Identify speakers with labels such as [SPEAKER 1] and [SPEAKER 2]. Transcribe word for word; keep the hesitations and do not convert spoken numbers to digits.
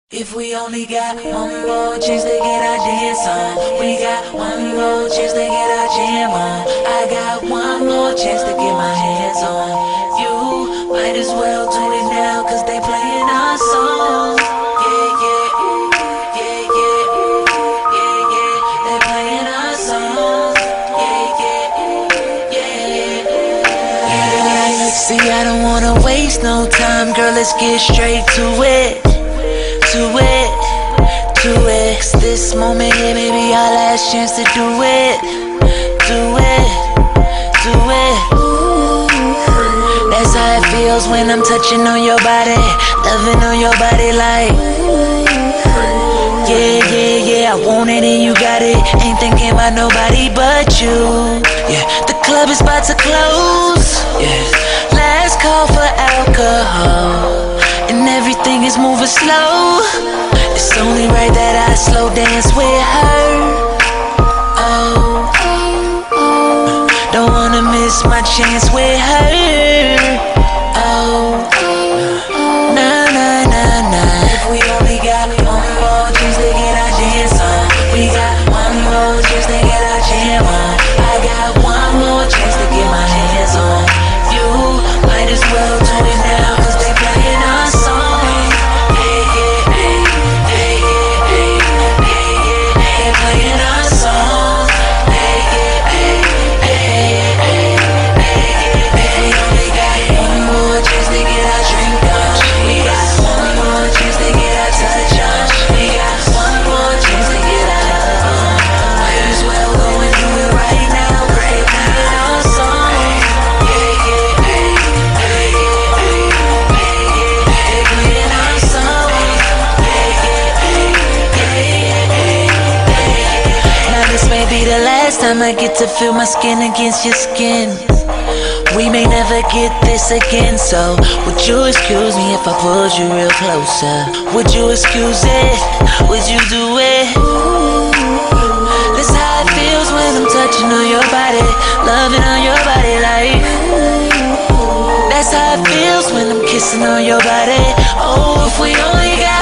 [SPEAKER 1] If we only got one more chance to get our dance on, we got one more chance to get our jam on. I got one more chance to get my hands on you. Might as well tune it now, cause they playing our songs. Yeah, yeah, yeah, yeah, yeah, yeah. They playing our songs. Yeah, yeah, yeah, yeah, yeah. See, I don't wanna waste no time, girl, let's get straight to it. To it, to it. This moment here may be our last chance to do it. Do it, do it. That's how it feels when I'm touching on your body, loving on your body like. Yeah, yeah, yeah, I want it and you got it. Ain't thinking about nobody but you. Yeah, the club is about to close. Yeah, last call for alcohol. And everything is moving slow. It's only right that I slow dance with her. Oh, oh, don't wanna miss my chance with her. Oh, nah, nah, nah, nah. If we only got one more chance to get our dance on, we got one more chance to get our jam on. I got one more chance to get my hands on you. Might as well tune it now, cause they playing our song. The last time I get to feel my skin against your skin. We may never get this again, so would you excuse me if I pulled you real closer? Would you excuse it? Would you do it? That's how it feels when I'm touching on your body, loving on your body like. That's how it feels when I'm kissing on your body. Oh, if we only got